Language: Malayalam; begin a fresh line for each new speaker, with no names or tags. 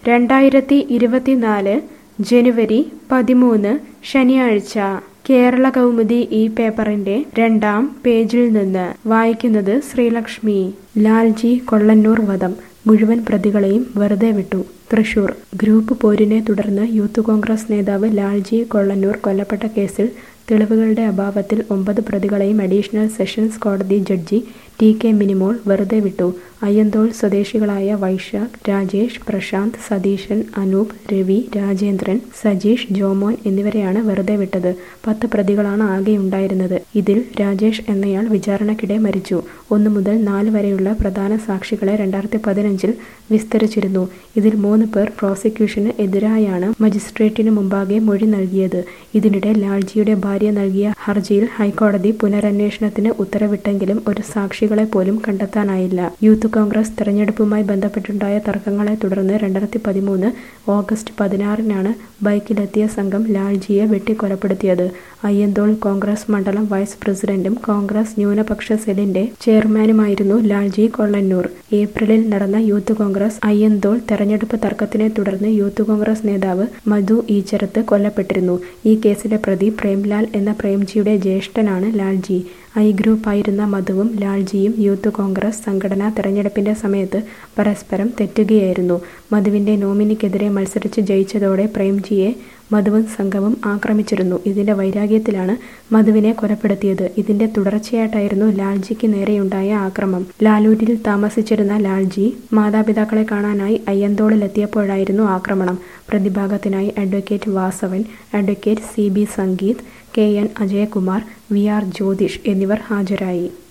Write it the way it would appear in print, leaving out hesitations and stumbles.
2024 ജനുവരി 13 ശനിയാഴ്ച കേരള കൗമുദി ഈ പേപ്പറിന്റെ 2-ാം പേജിൽ നിന്ന് വായിക്കുന്നത് ശ്രീലക്ഷ്മി. ലാൽജി കൊള്ളന്നൂർ വധം, മുഴുവൻ പ്രതികളെയും വെറുതെ വിട്ടു. തൃശൂർ ഗ്രൂപ്പ് പോരിനെ തുടർന്ന് യൂത്ത് കോൺഗ്രസ് നേതാവ് ലാൽജി കൊള്ളന്നൂർ കൊല്ലപ്പെട്ട കേസിൽ തെളിവുകളുടെ അഭാവത്തിൽ 9 പ്രതികളെയും അഡീഷണൽ സെഷൻസ് കോടതി ജഡ്ജി TK മിനിമോൾ വെറുതെ വിട്ടു. അയ്യന്തോൾ സ്വദേശികളായ വൈശാഖ്, രാജേഷ്, പ്രശാന്ത്, സതീശൻ, അനൂപ്, രവി, രാജേന്ദ്രൻ, സജീഷ്, ജോമോൻ എന്നിവരെയാണ് വെറുതെ വിട്ടത്. 10 പ്രതികളാണ് ആകെയുണ്ടായിരുന്നത്. ഇതിൽ രാജേഷ് എന്നയാൾ വിചാരണക്കിടെ മരിച്ചു. 1 മുതൽ 4 വരെയുള്ള പ്രധാന സാക്ഷികളെ 2015-ൽ വിസ്തരിച്ചിരുന്നു. ഇതിൽ 3 പേർ പ്രോസിക്യൂഷന് എതിരായാണ് മജിസ്ട്രേറ്റിന് മുമ്പാകെ മൊഴി നൽകിയത്. ഇതിനിടെ ലാൽജിയുടെ ഭാര്യ നൽകിയ ഹർജിയിൽ ഹൈക്കോടതി പുനരന്വേഷണത്തിന് ഉത്തരവിട്ടെങ്കിലും ഒരു സാക്ഷികളെ പോലും കണ്ടെത്താനായില്ല. യൂത്ത് കോൺഗ്രസ് തെരഞ്ഞെടുപ്പുമായി ബന്ധപ്പെട്ടുണ്ടായ തർക്കങ്ങളെ തുടർന്ന് 2013 ഓഗസ്റ്റ് 16-നാണ് ബൈക്കിലെത്തിയ സംഘം ലാൽജിയെ വെട്ടിക്കൊലപ്പെടുത്തിയത്. അയ്യന്തോൾ കോൺഗ്രസ് മണ്ഡലം വൈസ് പ്രസിഡന്റും കോൺഗ്രസ് ന്യൂനപക്ഷ സെല്ലിന്റെ ചെയർമാനുമായിരുന്നു ലാൽജി കൊള്ളന്നൂർ. ഏപ്രിലിൽ നടന്ന യൂത്ത് കോൺഗ്രസ് അയ്യന്തോൾ തെരഞ്ഞെടുപ്പ് തർക്കത്തിനെ തുടർന്ന് യൂത്ത് കോൺഗ്രസ് നേതാവ് മധു ഈച്ചരത്ത് കൊല്ലപ്പെട്ടിരുന്നു. ഈ കേസിലെ പ്രതി പ്രേംലാൽ എന്ന പ്രേംജിയുടെ ജ്യേഷ്ഠനാണ് ലാൽജി. ഐ ഗ്രൂപ്പായിരുന്ന മധുവും ലാൽജിയും യൂത്ത് കോൺഗ്രസ് സംഘടനാ തെരഞ്ഞെടുപ്പിന്റെ സമയത്ത് പരസ്പരം തെറ്റുകയായിരുന്നു. മധുവിന്റെ നോമിനിക്കെതിരെ മത്സരിച്ച് ജയിച്ചതോടെ പ്രേംജിയെ മധുവും സംഘവും ആക്രമിച്ചിരുന്നു. ഇതിന്റെ വൈരാഗ്യത്തിലാണ് മധുവിനെ കൊലപ്പെടുത്തിയത്. ഇതിന്റെ തുടർച്ചയായിട്ടായിരുന്നു ലാൽജിക്ക് നേരെയുണ്ടായ ആക്രമം. ലാലൂരിൽ താമസിച്ചിരുന്ന ലാൽജി മാതാപിതാക്കളെ കാണാനായി അയ്യന്തോളിലെത്തിയപ്പോഴായിരുന്നു ആക്രമണം. പ്രതിഭാഗത്തിനായി advocate Vasavan, advocate CB Sangeeth, KN Ajayakumar, VR Jyothish എന്നിവർ ഹാജരായി.